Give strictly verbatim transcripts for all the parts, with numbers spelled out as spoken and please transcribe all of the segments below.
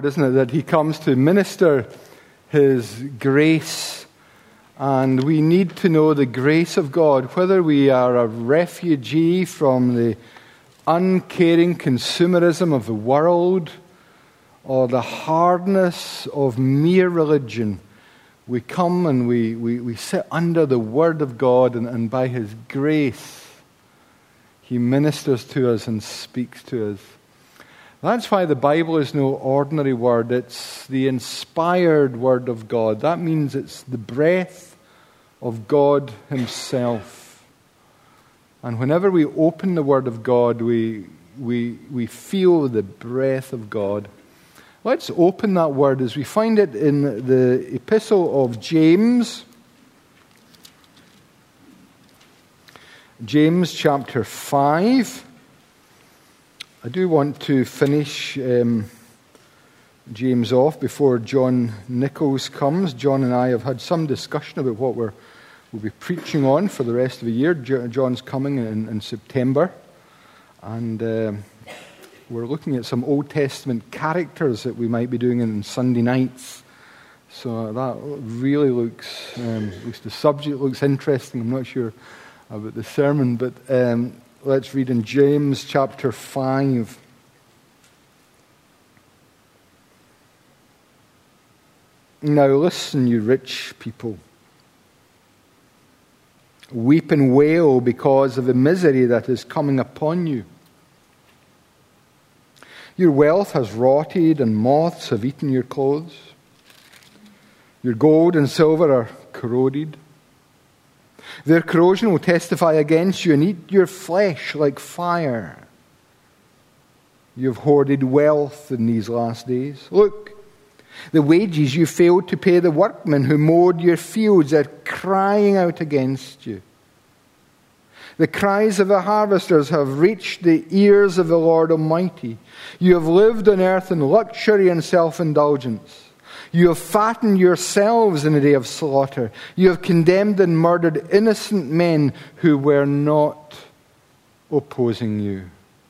Isn't it, that he comes to minister his grace, and we need to know the grace of God, whether we are a refugee from the uncaring consumerism of the world or the hardness of mere religion. We come and we, we, we sit under the Word of God, and, and by His grace He ministers to us and speaks to us. That's why the Bible is no ordinary word. It's the inspired Word of God. That means it's the breath of God Himself. And whenever we open the Word of God, we, we, we feel the breath of God. Let's open that Word as we find it in the Epistle of James. James chapter five. I do want to finish um, James off before John Nichols comes. John and I have had some discussion about what we're, we'll be preaching on for the rest of the year. John's coming in, in September. And uh, we're looking at some Old Testament characters that we might be doing on Sunday nights. So that really looks, um, at least the subject looks interesting. I'm not sure about the sermon, but... Um, Let's read in James chapter five. Now listen, you rich people. Weep and wail because of the misery that is coming upon you. Your wealth has rotted, and moths have eaten your clothes. Your gold and silver are corroded. Their corrosion will testify against you and eat your flesh like fire. You have hoarded wealth in these last days. Look, the wages you failed to pay the workmen who mowed your fields are crying out against you. The cries of the harvesters have reached the ears of the Lord Almighty. You have lived on earth in luxury and self-indulgence. You have fattened yourselves in a day of slaughter. You have condemned and murdered innocent men who were not opposing you.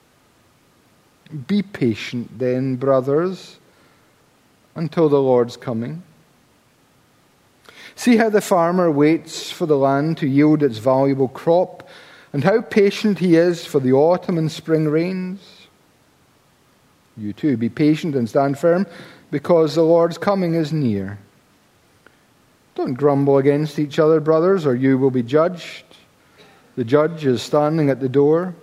Be patient then, brothers, until the Lord's coming. See how the farmer waits for the land to yield its valuable crop, and how patient he is for the autumn and spring rains. You too, be patient and stand firm, because the Lord's coming is near. Don't grumble against each other, brothers, or you will be judged. The judge is standing at the door.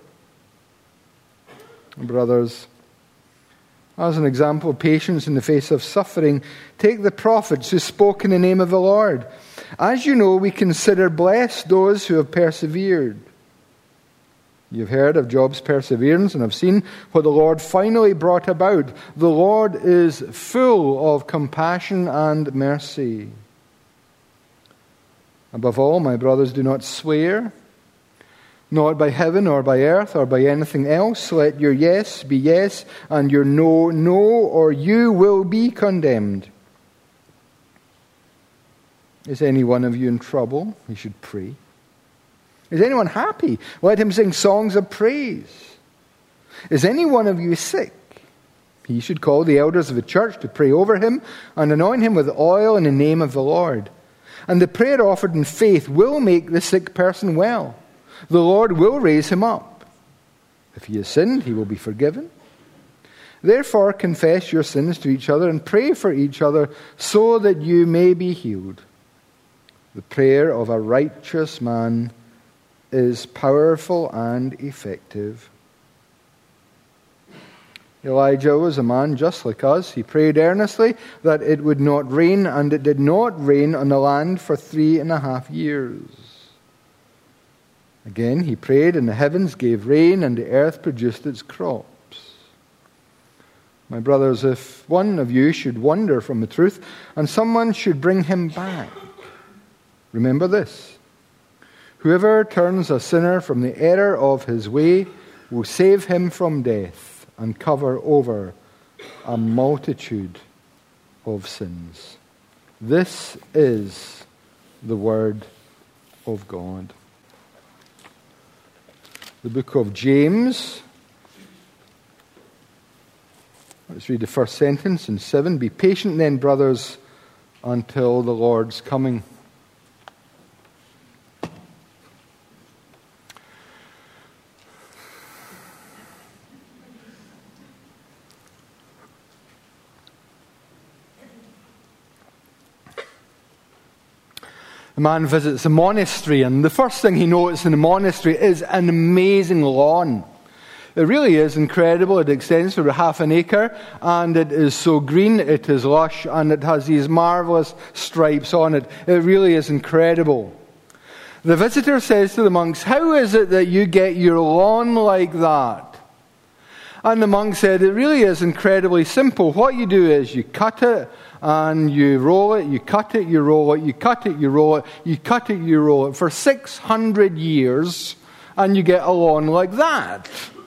Brothers, as an example of patience in the face of suffering, take the prophets who spoke in the name of the Lord. As you know, we consider blessed those who have persevered. You've heard of Job's perseverance and have seen what the Lord finally brought about. The Lord is full of compassion and mercy. Above all, my brothers, do not swear, not by heaven or by earth or by anything else. Let your yes be yes and your no, no, or you will be condemned. Is any one of you in trouble? He should pray. Is anyone happy? Let him sing songs of praise. Is any one of you sick? He should call the elders of the church to pray over him and anoint him with oil in the name of the Lord. And the prayer offered in faith will make the sick person well. The Lord will raise him up. If he has sinned, he will be forgiven. Therefore, confess your sins to each other and pray for each other so that you may be healed. The prayer of a righteous man is powerful and effective. Elijah was a man just like us. He prayed earnestly that it would not rain, and it did not rain on the land for three and a half years. Again, he prayed, and the heavens gave rain, and the earth produced its crops. My brothers, if one of you should wander from the truth, and someone should bring him back, remember this. Whoever turns a sinner from the error of his way will save him from death and cover over a multitude of sins. This is the word of God. The book of James, Let's read the first sentence in seven. Be patient then, brothers, until the Lord's coming. A man visits a monastery, and the first thing he notices in the monastery is an amazing lawn. It really is incredible. It extends for half an acre, and it is so green, it is lush, and it has these marvelous stripes on it. It really is incredible. The visitor says to the monks, "How is it that you get your lawn like that?" And the monk said, "It really is incredibly simple. What you do is you cut it, and you roll it, you cut it, you roll it, you cut it, you roll it, you cut it, you roll it for six hundred years, and you get a lawn like that."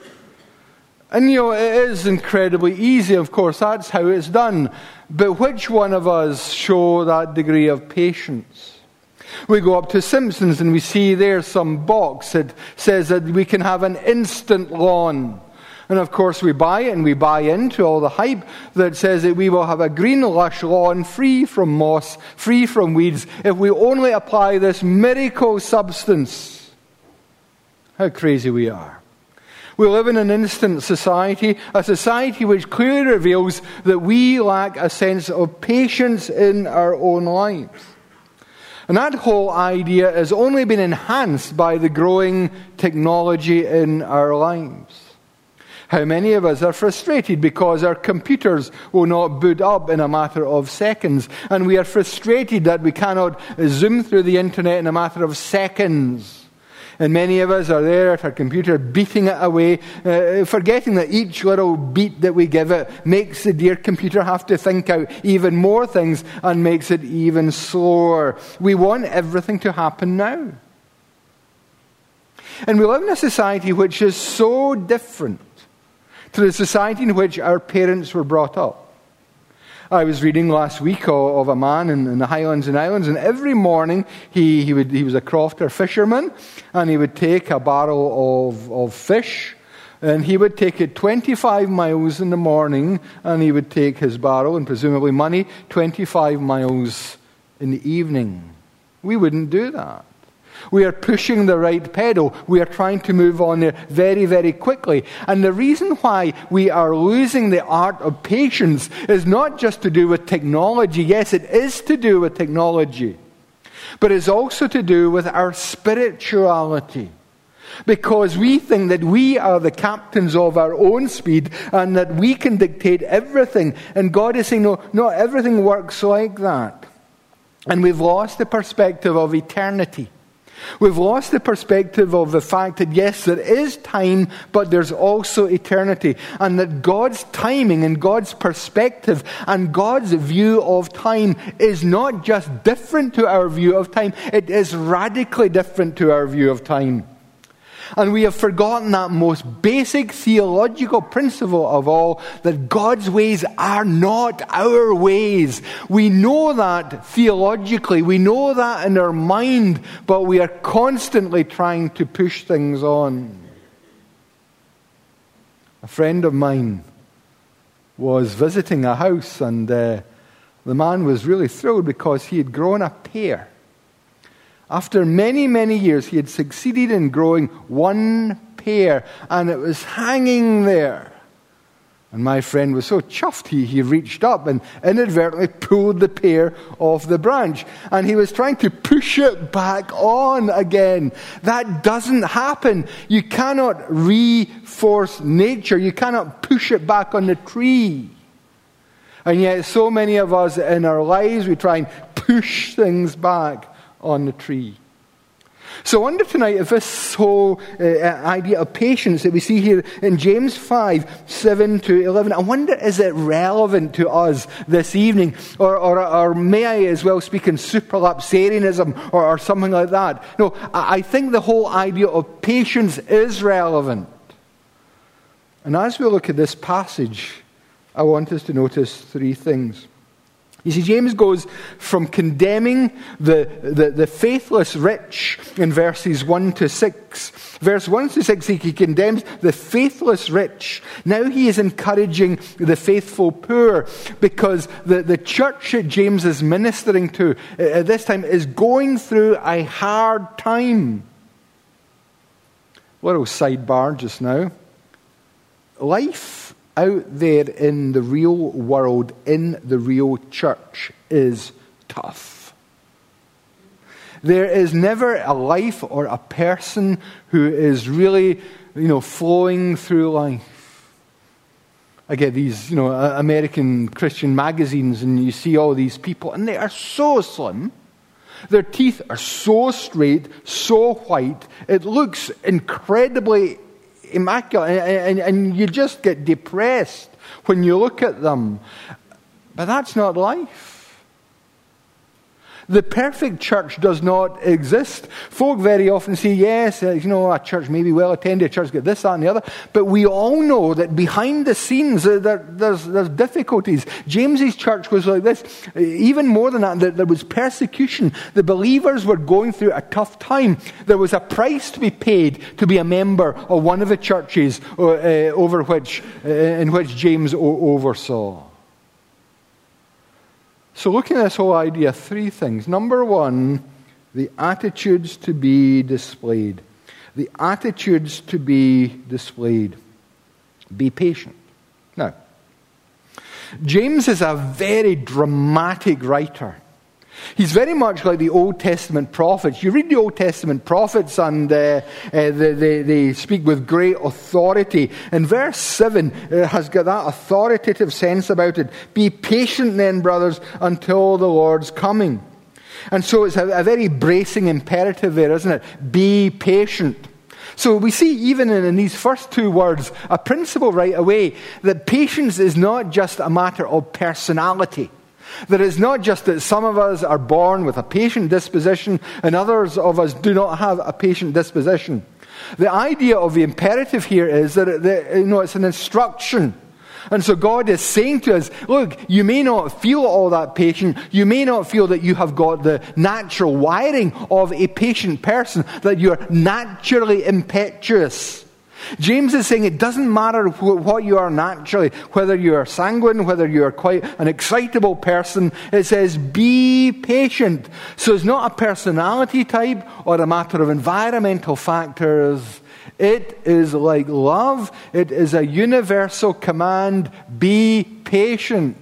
And you know, it is incredibly easy, of course, that's how it's done. But which one of us show that degree of patience? We go up to Simpsons and we see there some box that says that we can have an instant lawn. And of course we buy it, and we buy into all the hype that says that we will have a green, lush lawn free from moss, free from weeds, if we only apply this miracle substance. How crazy we are. We live in an instant society, a society which clearly reveals that we lack a sense of patience in our own lives. And that whole idea has only been enhanced by the growing technology in our lives. How many of us are frustrated because our computers will not boot up in a matter of seconds, and we are frustrated that we cannot zoom through the internet in a matter of seconds. And many of us are there at our computer beating it away, uh, forgetting that each little beat that we give it makes the dear computer have to think out even more things and makes it even slower. We want everything to happen now. And we live in a society which is so different to the society in which our parents were brought up. I was reading last week of a man in, in the Highlands and Islands, and every morning he, he would he was a crofter fisherman, and he would take a barrel of, of fish, and he would take it twenty-five miles in the morning, and he would take his barrel, and presumably money, twenty-five miles in the evening. We wouldn't do that. We are pushing the right pedal. We are trying to move on there very, very quickly. And the reason why we are losing the art of patience is not just to do with technology. Yes, it is to do with technology. But it's also to do with our spirituality. Because we think that we are the captains of our own speed and that we can dictate everything. And God is saying, no, not everything works like that. And we've lost the perspective of eternity. We've lost the perspective of the fact that yes, there is time, but there's also eternity. And that God's timing and God's perspective and God's view of time is not just different to our view of time, it is radically different to our view of time. And we have forgotten that most basic theological principle of all, that God's ways are not our ways. We know that theologically, we know that in our mind, but we are constantly trying to push things on. A friend of mine was visiting a house, and uh, the man was really thrilled because he had grown a pear. After many, many years, he had succeeded in growing one pear, and it was hanging there. And my friend was so chuffed, he, he reached up and inadvertently pulled the pear off the branch. And he was trying to push it back on again. That doesn't happen. You cannot reforce nature. You cannot push it back on the tree. And yet so many of us in our lives, we try and push things back on the tree. So I wonder tonight if this whole uh, idea of patience that we see here in James five, seven to eleven, I wonder, is it relevant to us this evening? Or, or, or may I as well speak in supralapsarianism or, or something like that? No, I, I think the whole idea of patience is relevant. And as we look at this passage, I want us to notice three things. You see, James goes from condemning the, the, the faithless rich in verses one to six. Verse one to six, he condemns the faithless rich. Now he is encouraging the faithful poor, because the, the church that James is ministering to at this time is going through a hard time. Little sidebar just now. Life out there in the real world, in the real church, is tough. There is never a life or a person who is really, you know, flowing through life. I get these, you know, American Christian magazines, and you see all these people, and they are so slim. Their teeth are so straight, so white. It looks incredibly immaculate, and, and, and you just get depressed when you look at them. But that's not life. The perfect church does not exist. Folk very often say, yes, you know, a church may be well attended, a church get this, that, and the other. But we all know that behind the scenes, there, there's, there's difficulties. James's church was like this. Even more than that, there was persecution. The believers were going through a tough time. There was a price to be paid to be a member of one of the churches uh, over which, uh, in which James o- oversaw. So looking at this whole idea, three things. Number one, the attitudes to be displayed. The attitudes to be displayed. Be patient. Now, James is a very dramatic writer. He's very much like the Old Testament prophets. You read the Old Testament prophets and uh, uh, they, they, they speak with great authority. And verse seven uh, has got that authoritative sense about it. Be patient then, brothers, until the Lord's coming. And so it's a, a very bracing imperative there, isn't it? Be patient. So we see even in, in these first two words a principle right away that patience is not just a matter of personality. That it's not just that some of us are born with a patient disposition and others of us do not have a patient disposition. The idea of the imperative here is that, it, that you know, it's an instruction. And so God is saying to us, look, you may not feel all that patient. You may not feel that you have got the natural wiring of a patient person, that you're naturally impetuous. James is saying it doesn't matter what you are naturally, whether you are sanguine, whether you are quite an excitable person. It says, be patient. So it's not a personality type or a matter of environmental factors. It is like love. It is a universal command. Be patient.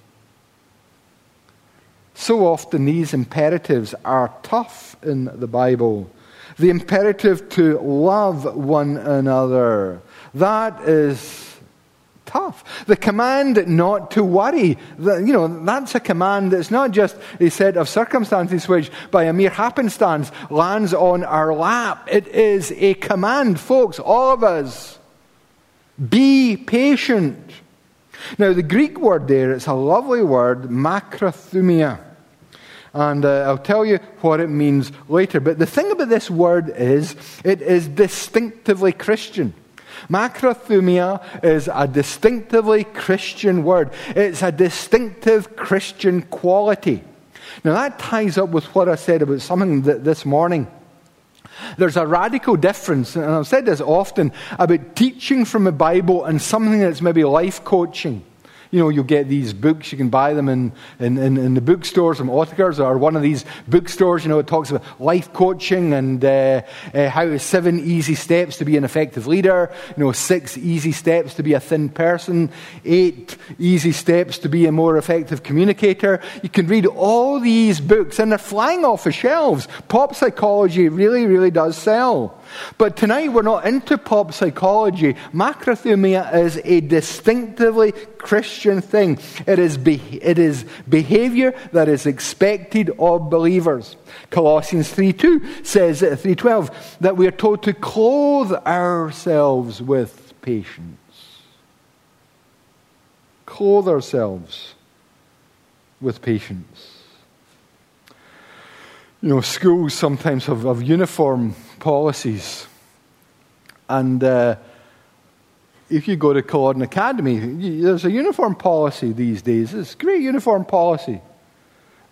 So often these imperatives are tough in the Bible. The imperative to love one another. That is tough. The command not to worry. You know, that's a command that's not just a set of circumstances which by a mere happenstance lands on our lap. It is a command, folks, all of us. Be patient. Now the Greek word there, it's a lovely word, makrothumia. And uh, I'll tell you what it means later. But the thing about this word is, it is distinctively Christian. Makrothumia is a distinctively Christian word. It's a distinctive Christian quality. Now that ties up with what I said about something that this morning. There's a radical difference, and I've said this often, about teaching from the Bible and something that's maybe life coaching. You know, you'll get these books, you can buy them in, in, in, in the bookstores from Oetikers or one of these bookstores. You know, it talks about life coaching and uh, uh, how seven easy steps to be an effective leader, you know, six easy steps to be a thin person, eight easy steps to be a more effective communicator. You can read all these books and they're flying off the shelves. Pop psychology really, really does sell. But tonight we're not into pop psychology. Makrothumia is a distinctively Christian thing. It is, be- it is behavior that is expected of believers. Colossians three two says at three twelve that we are told to clothe ourselves with patience. Clothe ourselves with patience. You know, schools sometimes have, have uniform policies. And uh, if you go to Culloden Academy, there's a uniform policy these days. It's a great uniform policy.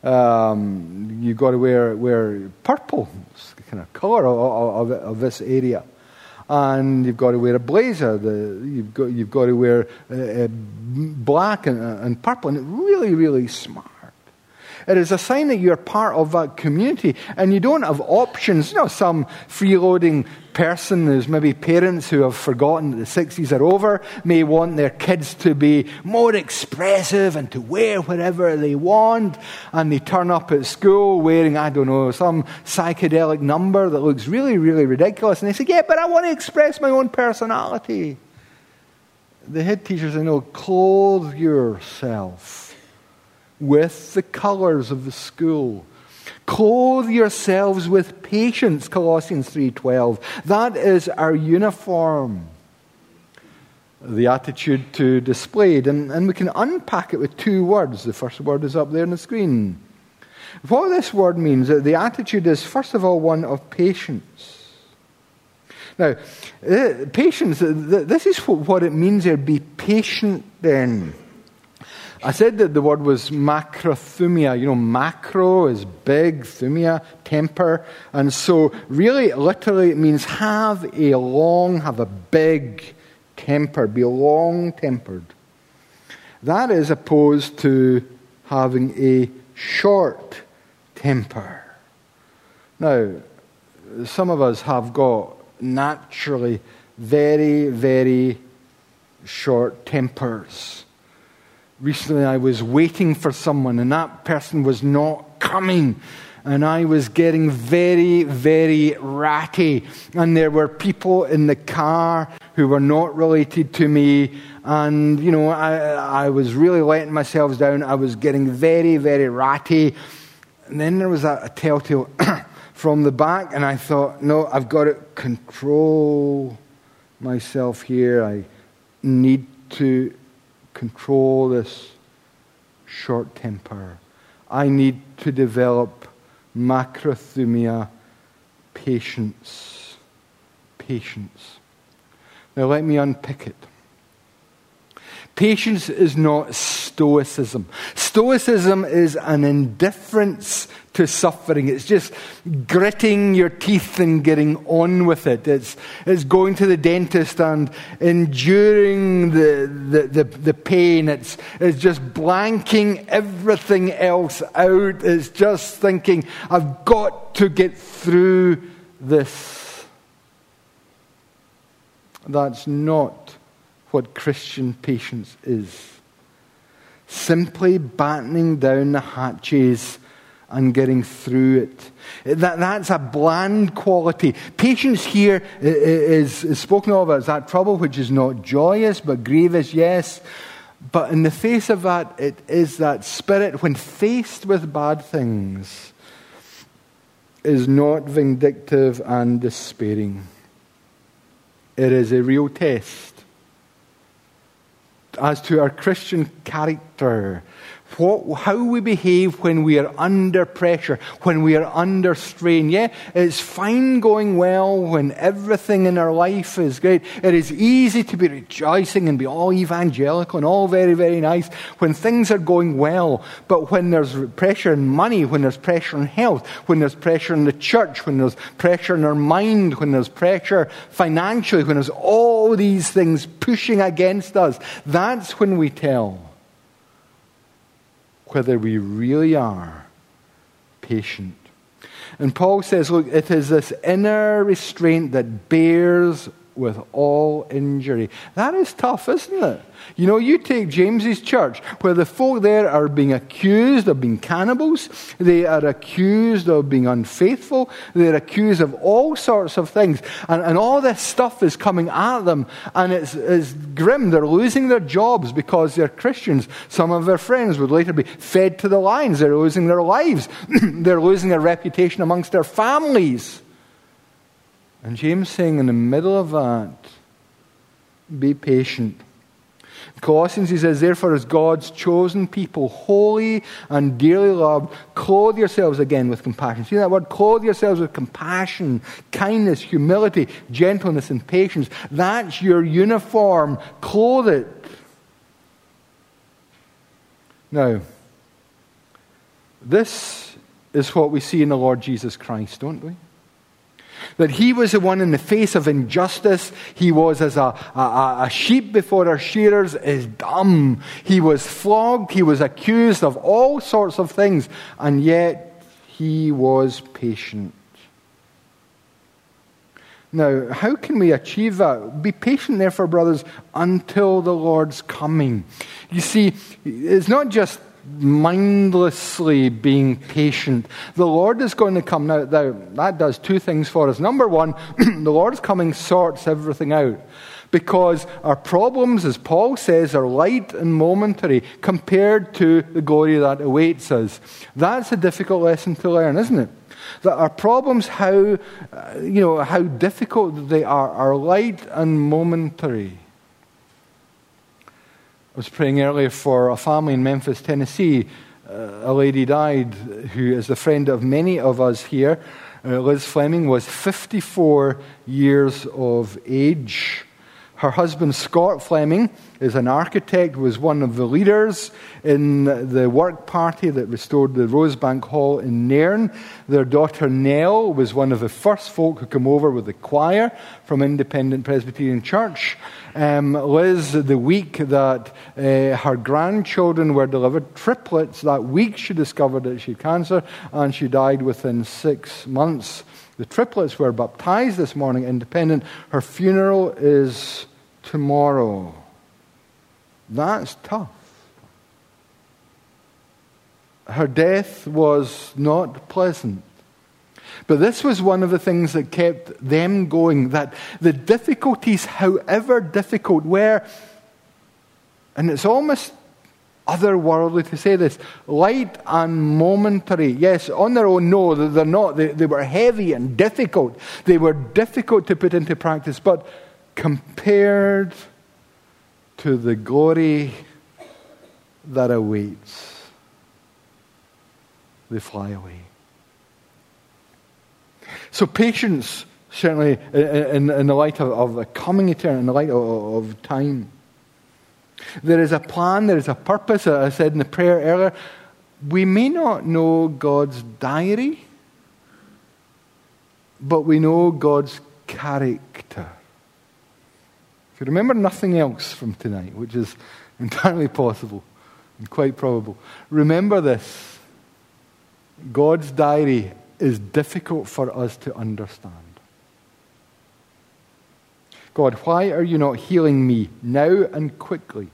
Um, you've got to wear wear purple, it's the kind of colour of, of, of this area, and you've got to wear a blazer. The, you've got you've got to wear uh, black and, and purple, and really, really smart. It is a sign that you're part of that community, and you don't have options. You know, some freeloading person who's maybe parents who have forgotten that the sixties are over may want their kids to be more expressive and to wear whatever they want, and they turn up at school wearing, I don't know, some psychedelic number that looks really, really ridiculous, and they say, yeah, but I want to express my own personality. The head teachers say, no, clothe yourself with the colours of the school. Clothe yourselves with patience, Colossians three twelve. That is our uniform. The attitude to displayed. And, and we can unpack it with two words. The first word is up there on the screen. What this word means, that the attitude is, first of all, one of patience. Now, uh, patience, this is what it means here. Be patient then. I said that the word was macrothumia. You know, macro is big, thumia, temper. And so really, literally, it means have a long, have a big temper. Be long-tempered. That is opposed to having a short temper. Now, some of us have got naturally very, very short tempers. Recently, I was waiting for someone, and that person was not coming. And I was getting very, very ratty. And there were people in the car who were not related to me. And, you know, I, I was really letting myself down. I was getting very, very ratty. And then there was a, a telltale from the back. And I thought, no, I've got to control myself here. I need to control this short temper. I need to develop macrothumia, patience. Patience. Now let me unpick it. Patience is not stoicism. Stoicism is an indifference to suffering. It's just gritting your teeth and getting on with it. It's, it's going to the dentist and enduring the, the, the, the pain. It's, it's just blanking everything else out. It's just thinking, I've got to get through this. That's not what Christian patience is. Simply battening down the hatches and getting through it. That, that's a bland quality. Patience here is, is spoken of as that trouble which is not joyous but grievous, yes. But in the face of that, it is that spirit when faced with bad things is not vindictive and despairing. It is a real test as to our Christian character, what, how we behave when we are under pressure, when we are under strain. Yeah, it's fine going well when everything in our life is great. It is easy to be rejoicing and be all evangelical and all very, very nice when things are going well. But when there's pressure in money, when there's pressure in health, when there's pressure in the church, when there's pressure in our mind, when there's pressure financially, when there's all these things pushing against us, that's when we tell whether we really are patient. And Paul says, look, it is this inner restraint that bears with all injury. That is tough, isn't it? You know, you take James's church, where the folk there are being accused of being cannibals, they are accused of being unfaithful, they're accused of all sorts of things, and, and all this stuff is coming at them, and it's, it's grim. They're losing their jobs because they're Christians. Some of their friends would later be fed to the lions. They're losing their lives. They're losing their reputation amongst their families. And James saying in the middle of that, be patient. Colossians, he says, therefore, as God's chosen people, holy and dearly loved, clothe yourselves again with compassion. See that word? Clothe yourselves with compassion, kindness, humility, gentleness, and patience. That's your uniform. Clothe it. Now, This is what we see in the Lord Jesus Christ, don't we? That he was the one in the face of injustice. He was as a, a, a sheep before her shearers is dumb. He was flogged. He was accused of all sorts of things. And yet he was patient. Now, how can we achieve that? Be patient, therefore, brothers, until the Lord's coming. You see, it's not just mindlessly being patient. The Lord is going to come. Now, that does two things for us. Number one, the Lord's coming sorts everything out. Because our problems, as Paul says, are light and momentary compared to the glory that awaits us. That's a difficult lesson to learn, isn't it? That our problems, how, uh, you know, how difficult they are, are light and momentary. I was praying earlier for a family in Memphis, Tennessee. Uh, a lady died who is the friend of many of us here. Uh, Liz Fleming was fifty-four years of age. Her husband, Scott Fleming, is an architect, was one of the leaders in the work party that restored the Rosebank Hall in Nairn. Their daughter, Nell, was one of the first folk who came over with the choir from Independent Presbyterian Church. Um, Liz, the week that uh, her grandchildren were delivered, triplets, that week she discovered that she had cancer, and she died within six months. The triplets were baptized this morning, Independent. Her funeral is tomorrow. That's tough. Her death was not pleasant. But this was one of the things that kept them going, that the difficulties, however difficult, were, and it's almost otherworldly to say this, light and momentary. Yes, on their own, no, they're not. They, they were heavy and difficult. They were difficult to put into practice, but compared to the glory that awaits, they fly away. So patience, certainly, in, in the light of, of the coming eternity, in the light of, of time. There is a plan, there is a purpose. I said in the prayer earlier, we may not know God's diary, but we know God's character. If you remember nothing else from tonight, which is entirely possible and quite probable, remember this. God's diary is difficult for us to understand. God, why are you not healing me now and quickly?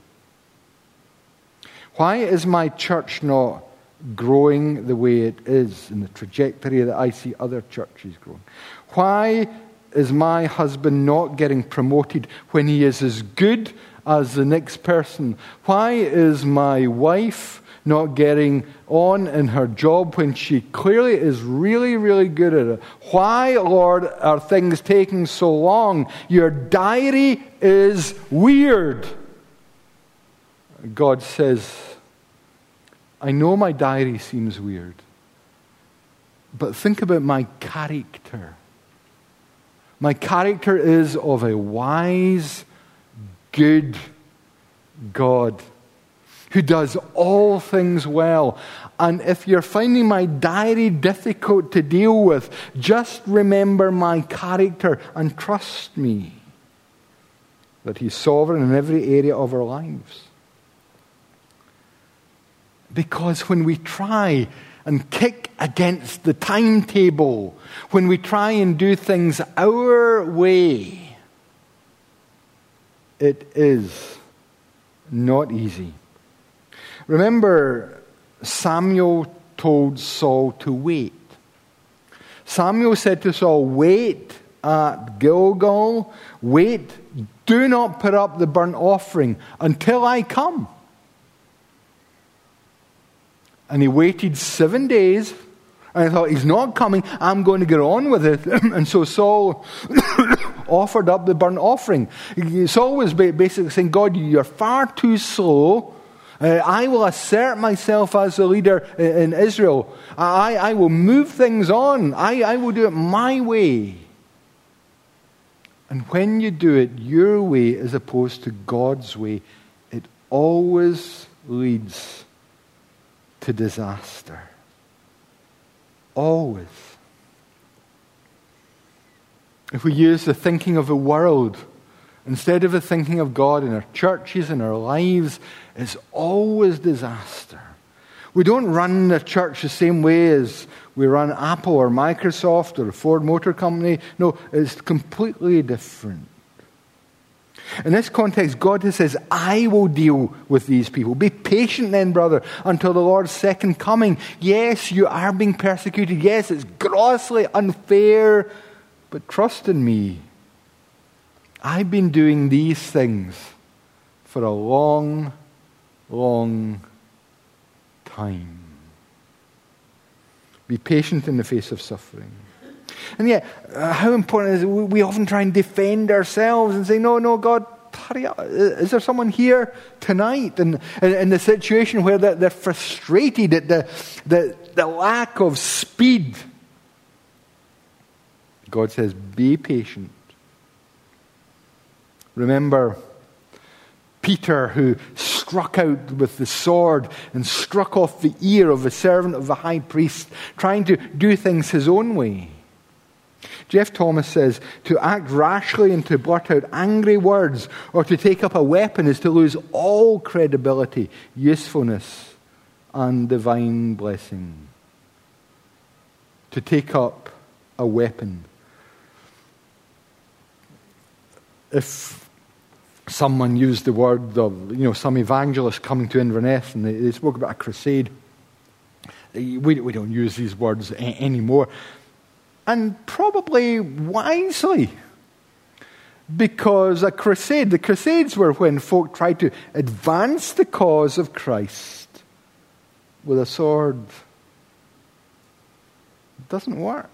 Why is my church not growing the way it is in the trajectory that I see other churches growing? Why is my husband not getting promoted when he is as good as the next person? Why is my wife not getting on in her job when she clearly is really, really good at it? Why, Lord, are things taking so long? Your diary is weird. God says, I know my diary seems weird, but think about my character. My character is of a wise, good God who does all things well. And if you're finding my diary difficult to deal with, just remember my character and trust me that He's sovereign in every area of our lives. Because when we try and kick against the timetable, when we try and do things our way, it is not easy. Remember, Samuel told Saul to wait. Samuel said to Saul, wait at Gilgal, wait, do not put up the burnt offering until I come. And he waited seven days, and I thought, he's not coming, I'm going to get on with it. And so Saul offered up the burnt offering. Saul was basically saying, God, you're far too slow. Uh, I will assert myself as the leader in Israel. I, I will move things on. I, I will do it my way. And when you do it your way as opposed to God's way, it always leads to disaster. always. If we use the thinking of the world instead of the thinking of God in our churches and our lives, it's always disaster. We don't run the church the same way as we run Apple or Microsoft or a Ford Motor Company. No, it's completely different. In this context, God says, I will deal with these people. Be patient then, brother, until the Lord's second coming. Yes, you are being persecuted. Yes, it's grossly unfair, but trust in me. I've been doing these things for a long, long time. Be patient in the face of suffering. And yet, uh, how important is it? We often try and defend ourselves and say, no, no, God, hurry up. Is there someone here tonight in, in, in the situation where they're, they're frustrated at the, the, the lack of speed? God says, be patient. Remember Peter, who struck out with the sword and struck off the ear of the servant of the high priest, trying to do things his own way. Jeff Thomas says, to act rashly and to blurt out angry words or to take up a weapon is to lose all credibility, usefulness, and divine blessing. To take up a weapon. If someone used the word of, you know, some evangelist coming to Inverness and they, they spoke about a crusade, we, we don't use these words a- anymore. And probably wisely. Because a crusade, the crusades were when folk tried to advance the cause of Christ with a sword. It doesn't work.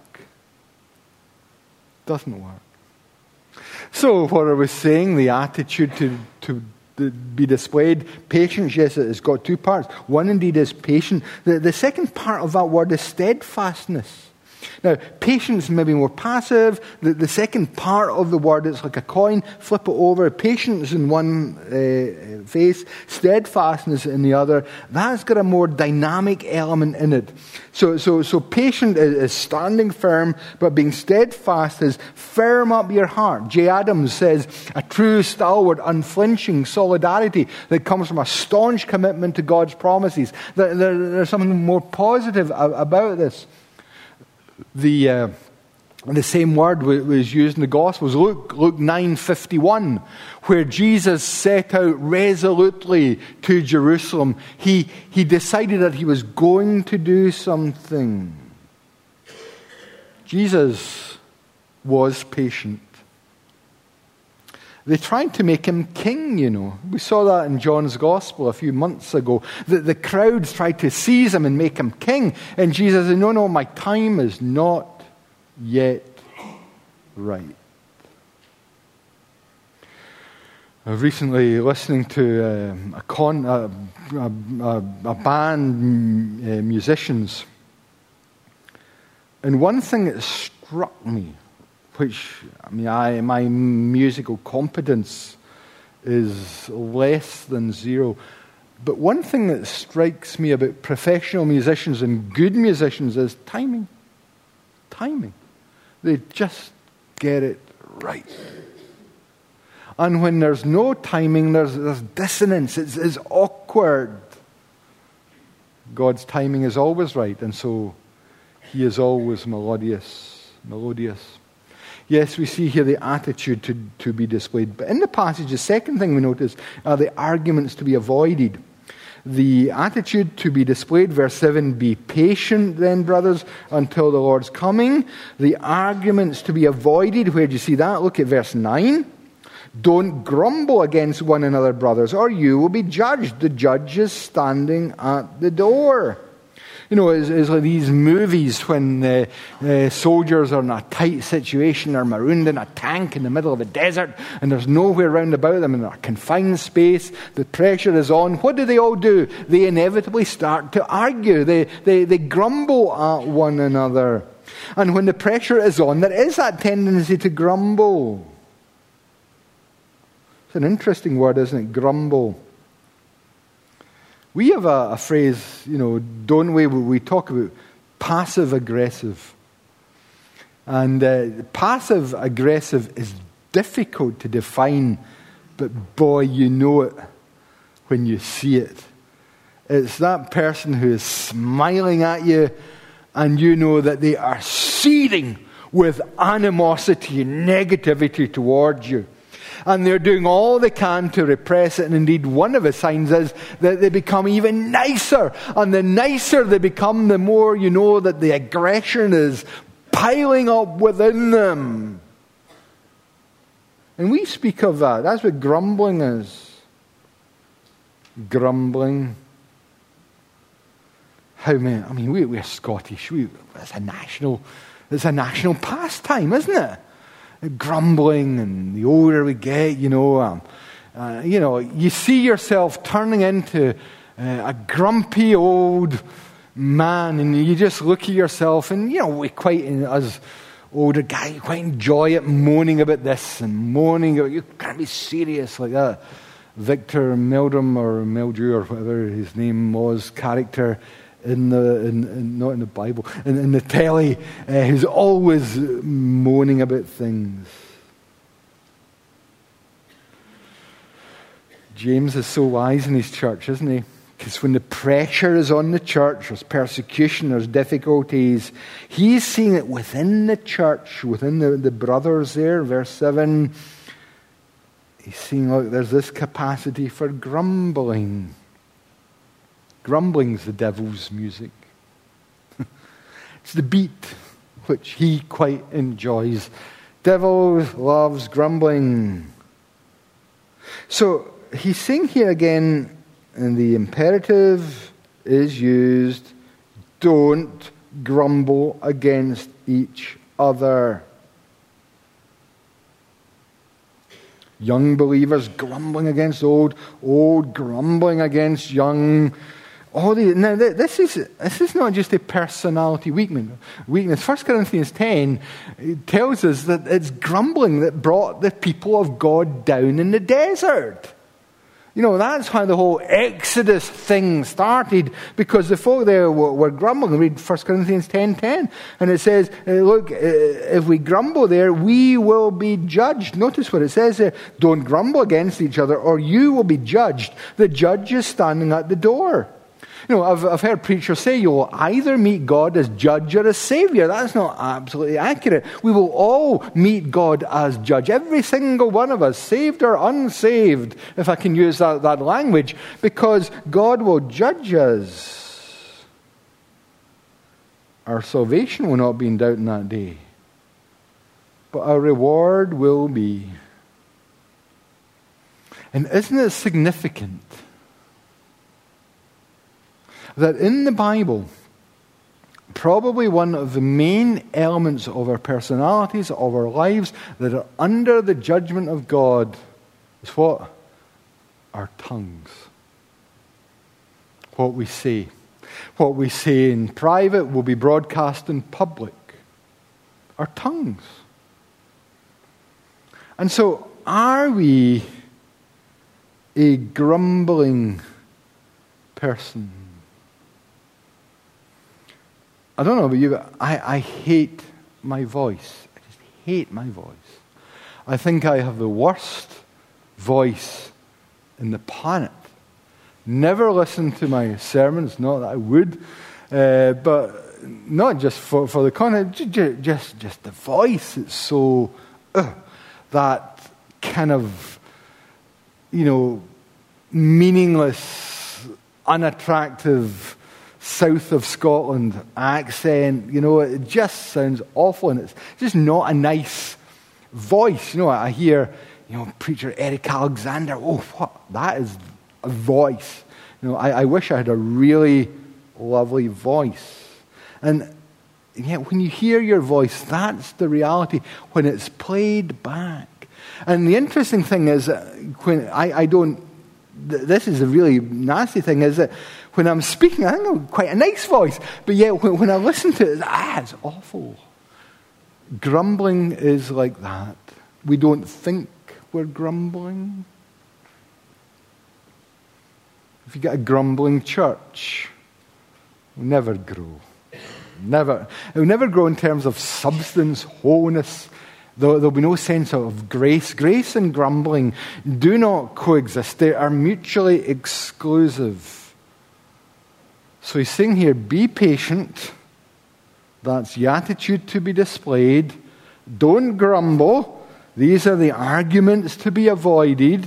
It doesn't work. So what are we saying? The attitude to, to be displayed. Patience, yes, it's got two parts. One indeed is patient. The, the second part of that word is steadfastness. Now, patience may be more passive. The, the second part of the word is like a coin. Flip it over. Patience in one uh, face, steadfastness in the other. That's got a more dynamic element in it. So, so, so patient is, is standing firm, but being steadfast is firm up your heart. J. Adams says, a true, stalwart, unflinching solidarity that comes from a staunch commitment to God's promises. There, there, there's something more positive about this. The uh, the same word was used in the Gospels, Luke, Luke nine fifty-one, where Jesus set out resolutely to Jerusalem. He, he decided that he was going to do something. Jesus was patient. They tried to make him king, you know. We saw that in John's Gospel a few months ago. The, the crowds tried to seize him and make him king. And Jesus said, no, no, my time is not yet right. I was recently listening to um, a, con, a, a, a band, uh, musicians. And one thing that struck me, which, I mean, I, my musical competence is less than zero. But one thing that strikes me about professional musicians and good musicians is timing. Timing. They just get it right. And when there's no timing, there's, there's dissonance. It's, it's awkward. God's timing is always right, and so he is always melodious. Melodious. Yes, we see here the attitude to, to be displayed. But in the passage, the second thing we notice are the arguments to be avoided. The attitude to be displayed, verse seven, be patient then, brothers, until the Lord's coming. The arguments to be avoided, where do you see that? Look at verse nine. Don't grumble against one another, brothers, or you will be judged. The judge is standing at the door. You know, it's, it's like these movies when uh, uh, soldiers are in a tight situation, they're marooned in a tank in the middle of a desert, and there's nowhere round about them in a confined space. The pressure is on. What do they all do? They inevitably start to argue. They, they, they grumble at one another. And when the pressure is on, there is that tendency to grumble. It's an interesting word, isn't it? Grumble. We have a, a phrase, you know, don't we? We talk about passive-aggressive. And uh, passive-aggressive is difficult to define, but boy, you know it when you see it. It's that person who is smiling at you, and you know that they are seething with animosity and negativity towards you. And they're doing all they can to repress it. And indeed, one of the signs is that they become even nicer. And the nicer they become, the more you know that the aggression is piling up within them. And we speak of that. That's what grumbling is. Grumbling. How many? I mean, we, we're Scottish. We, it's a national, it's a national pastime, isn't it? Grumbling, and the older we get, you know, um, uh, you know, you see yourself turning into uh, a grumpy old man, and you just look at yourself, and you know, we quite, as older guys, you quite enjoy it, moaning about this and moaning about, you can't be serious like that. Victor Meldrum or Meldrew or whatever his name was, character in the in, in, not in the Bible, in, in the telly, uh, who's always moaning about things. James is so wise in his church, isn't he? Because when the pressure is on the church, there's persecution, there's difficulties, he's seeing it within the church, within the, the brothers there, verse seven. He's seeing, look, there's this capacity for grumbling. Grumbling's the devil's music. It's the beat which he quite enjoys. Devil loves grumbling. So he's saying here again, and the imperative is used, don't grumble against each other. Young believers grumbling against old, old grumbling against young. All the, now, this is this is not just a personality weakness. Weakness. First Corinthians ten tells us that it's grumbling that brought the people of God down in the desert. You know, that's how the whole Exodus thing started, because the folk there were, were grumbling. Read First Corinthians ten ten, and it says, look, if we grumble there, we will be judged. Notice what it says there. Don't grumble against each other, or you will be judged. The judge is standing at the door. You know, I've, I've heard preachers say you'll either meet God as judge or as savior. That's not absolutely accurate. We will all meet God as judge. Every single one of us, saved or unsaved, if I can use that, that language, because God will judge us. Our salvation will not be in doubt in that day, but our reward will be. And isn't it significant that in the Bible, probably one of the main elements of our personalities, of our lives, that are under the judgment of God is what? Our tongues. What we say. What we say in private will be broadcast in public. Our tongues. And so, are we a grumbling person? I don't know about you, but I, I hate my voice. I just hate my voice. I think I have the worst voice in the planet. Never listen to my sermons, not that I would, uh, but not just for, for the content, just, just, just the voice. It's so, uh, that kind of, you know, meaningless, unattractive, south of Scotland accent, you know, it just sounds awful, and it's just not a nice voice. You know, I hear, you know, preacher Eric Alexander, oh, what, that is a voice. You know, I, I wish I had a really lovely voice. And yet when you hear your voice, that's the reality when it's played back. And the interesting thing is, when I, I don't, this is a really nasty thing, is that when I'm speaking, I think I'm quite a nice voice, but yet when, when I listen to it, ah, it's awful. Grumbling is like that. We don't think we're grumbling. If you get a grumbling church, we'll never grow. Never. It will never grow in terms of substance, wholeness. There will be no sense of grace. Grace and grumbling do not coexist. They are mutually exclusive. So he's saying here, be patient. That's the attitude to be displayed. Don't grumble. These are the arguments to be avoided.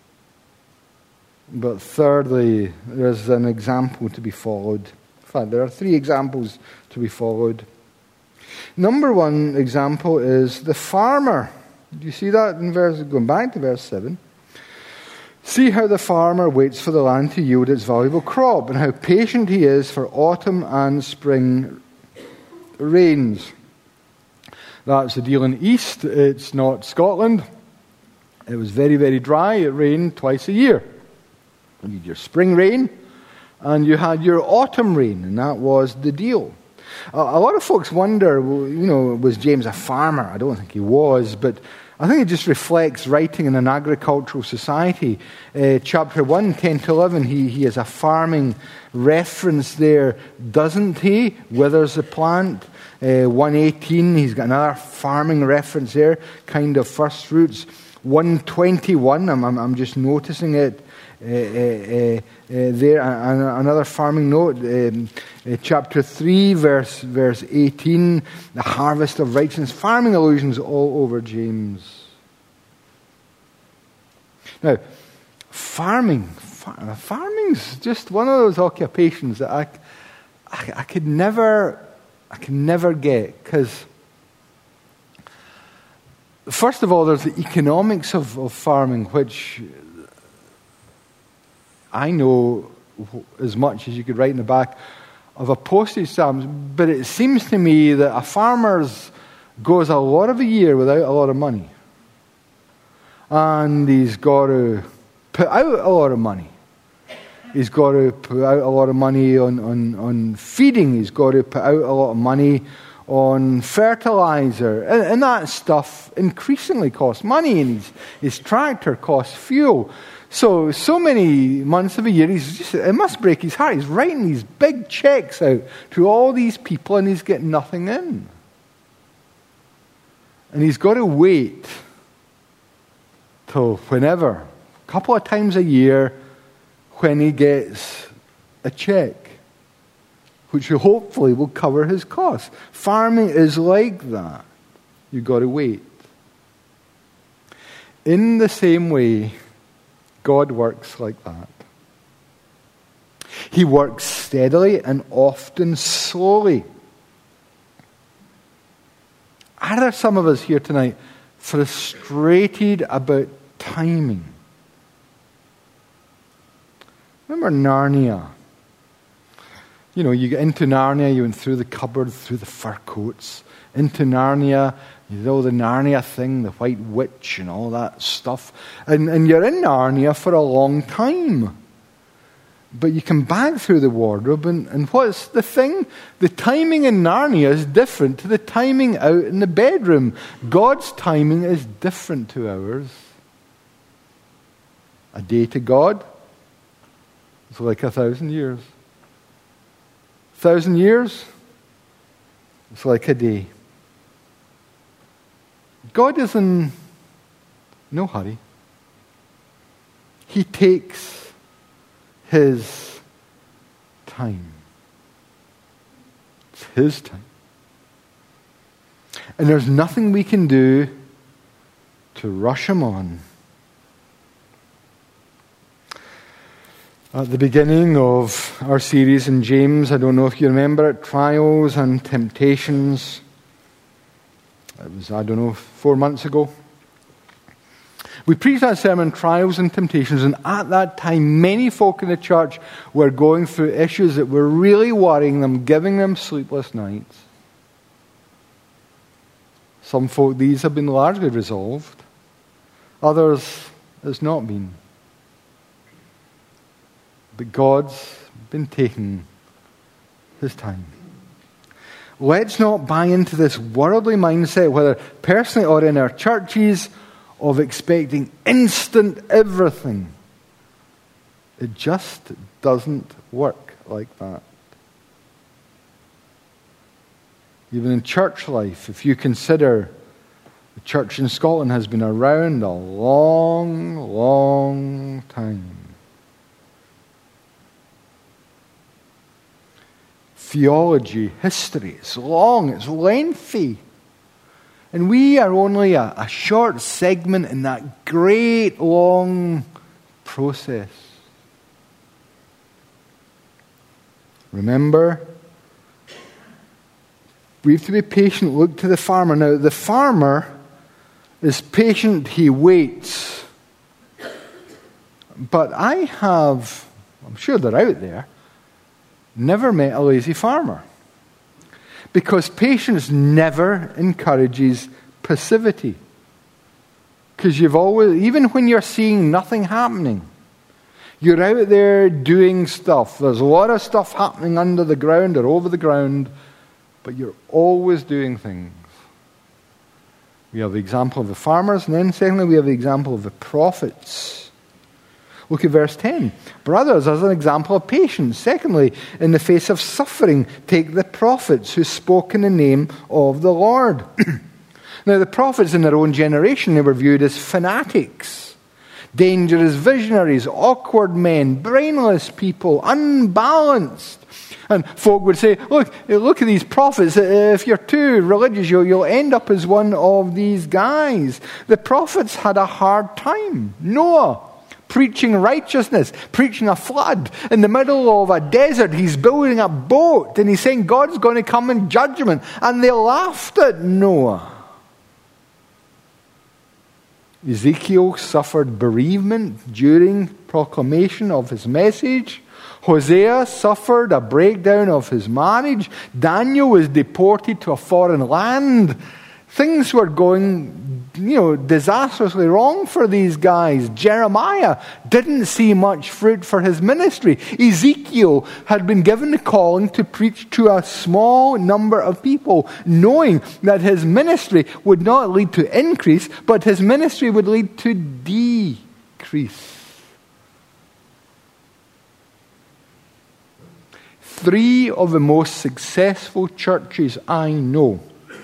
But thirdly, there's an example to be followed. In fact, there are three examples to be followed. Number one example is the farmer. Do you see that in verse, going back to verse seven? See how the farmer waits for the land to yield its valuable crop, and how patient he is for autumn and spring rains. That's the deal in East. It's not Scotland. It was very, very dry. It rained twice a year. You had your spring rain, and you had your autumn rain, and that was the deal. A lot of folks wonder, well, you know, was James a farmer? I don't think he was, but I think it just reflects writing in an agricultural society. Uh, chapter one, ten to eleven, he, he has a farming reference there, doesn't he? Withers the plant. Uh, one eighteen, he's got another farming reference there, kind of first fruits. one twenty-one, I'm, I'm, I'm just noticing it. Uh, uh, uh, uh, there, uh, another farming note, um, uh, chapter three, verse verse eighteen, the harvest of righteousness, farming allusions all over James. Now, farming, far, farming's just one of those occupations that I, I, I could never, I could never get, because first of all, there's the economics of, of farming, which I know as much as you could write in the back of a postage stamp, but it seems to me that a farmer goes a lot of a year without a lot of money. And he's got to put out a lot of money. He's got to put out a lot of money on, on, on feeding. He's got to put out a lot of money on fertilizer. And, and that stuff increasingly costs money, and his, his tractor costs fuel. So, so many months of a year, he's just, it must break his heart. He's writing these big checks out to all these people, and he's getting nothing in. And he's got to wait till whenever, a couple of times a year, when he gets a check, which hopefully will cover his costs. Farming is like that. You've got to wait. In the same way, God works like that. He works steadily and often slowly. Are there some of us here tonight frustrated about timing? Remember Narnia? You know, you get into Narnia, you went through the cupboard, through the fur coats, into Narnia, you know, the Narnia thing, the White Witch and all that stuff. And, and you're in Narnia for a long time. But you come back through the wardrobe, and, and what's the thing? The timing in Narnia is different to the timing out in the bedroom. God's timing is different to ours. A day to God is like a thousand years. A thousand years is like a day. God is in no hurry. He takes His time. It's His time. And there's nothing we can do to rush Him on. At the beginning of our series in James, I don't know if you remember it, Trials and Temptations. It was, I don't know, four months ago. We preached that sermon, Trials and Temptations, and at that time, many folk in the church were going through issues that were really worrying them, giving them sleepless nights. Some folk, these have been largely resolved. Others, it's not been. But God's been taking His time. Let's not buy into this worldly mindset, whether personally or in our churches, of expecting instant everything. It just doesn't work like that. Even in church life, if you consider the church in Scotland has been around a long, long time. Theology, history, it's long, it's lengthy. And we are only a, a short segment in that great, long process. Remember, we have to be patient. Look to the farmer. Now, the farmer is patient. He waits. But I have, I'm sure they're out there, never met a lazy farmer. Because patience never encourages passivity. Because you've always, even when you're seeing nothing happening, you're out there doing stuff. There's a lot of stuff happening under the ground or over the ground, but you're always doing things. We have the example of the farmers, and then secondly, we have the example of the prophets. Look at verse ten. Brothers, as an example of patience. Secondly, in the face of suffering, take the prophets who spoke in the name of the Lord. Now, the prophets in their own generation, they were viewed as fanatics, dangerous visionaries, awkward men, brainless people, unbalanced. And folk would say, look, look at these prophets. If you're too religious, you'll, you'll end up as one of these guys. The prophets had a hard time. Noah, preaching righteousness, preaching a flood. In the middle of a desert, he's building a boat, and he's saying God's going to come in judgment. And they laughed at Noah. Ezekiel suffered bereavement during proclamation of his message. Hosea suffered a breakdown of his marriage. Daniel was deported to a foreign land. Things were going, you know, disastrously wrong for these guys. Jeremiah didn't see much fruit for his ministry. Ezekiel had been given the calling to preach to a small number of people, knowing that his ministry would not lead to increase, but his ministry would lead to decrease. Three of the most successful churches I know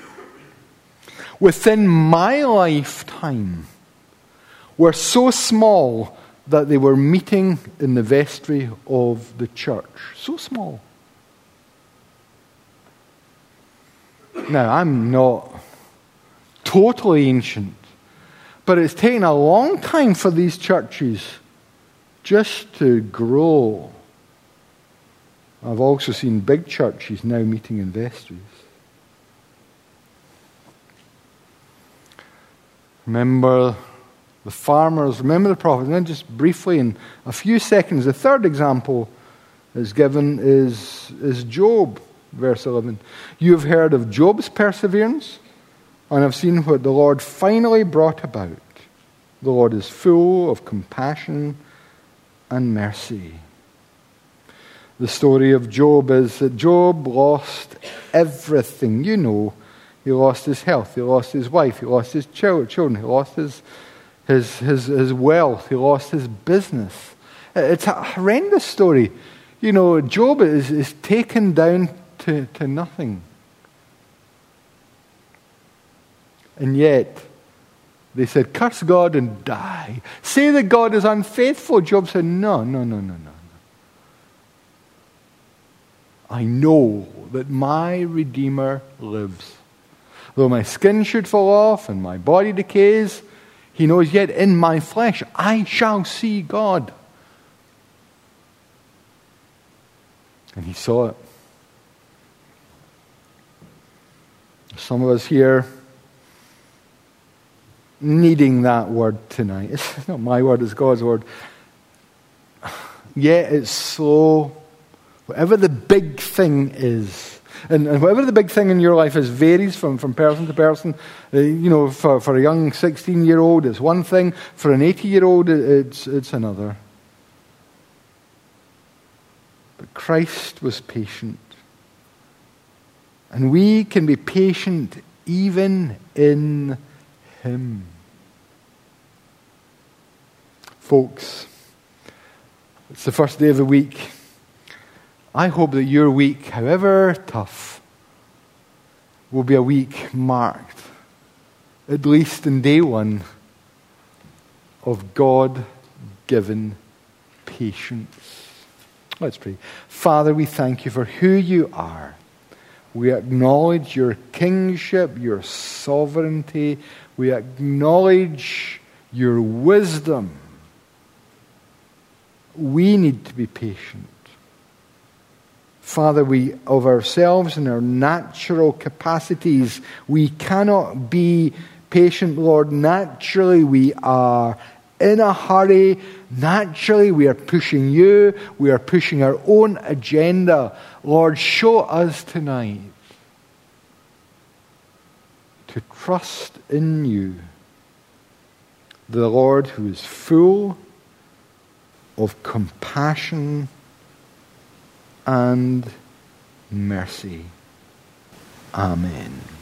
within my lifetime were so small that they were meeting in the vestry of the church. So small. Now, I'm not totally ancient, but it's taken a long time for these churches just to grow. I've also seen big churches now meeting in vestries. Remember the farmers, remember the prophets. And then just briefly, in a few seconds, the third example is given is, is Job, verse eleven. You have heard of Job's perseverance, and have seen what the Lord finally brought about. The Lord is full of compassion and mercy. The story of Job is that Job lost everything. You know, he lost his health, he lost his wife, he lost his children, he lost his, his, his, his wealth, he lost his business. It's a horrendous story. You know, Job is, is taken down to, to nothing. And yet, they said, curse God and die. Say that God is unfaithful. Job said, no, no, no, no, no. I know that my Redeemer lives. Though my skin should fall off and my body decays, he knows yet in my flesh I shall see God. And he saw it. Some of us here needing that word tonight. It's not my word, it's God's word. Yet it's slow. Whatever the big thing is, and, and whatever the big thing in your life is, varies from, from person to person. Uh, you know, for, for a young sixteen-year-old, it's one thing. For an eighty-year-old, it's, it's another. But Christ was patient. And we can be patient even in Him. Folks, it's the first day of the week. I hope that your week, however tough, will be a week marked, at least in day one, of God-given patience. Let's pray. Father, we thank you for who you are. We acknowledge your kingship, your sovereignty. We acknowledge your wisdom. We need to be patient. Father, we, of ourselves and our natural capacities, we cannot be patient, Lord. Naturally, we are in a hurry. Naturally, we are pushing you. We are pushing our own agenda. Lord, show us tonight to trust in you, the Lord who is full of compassion and mercy. Amen.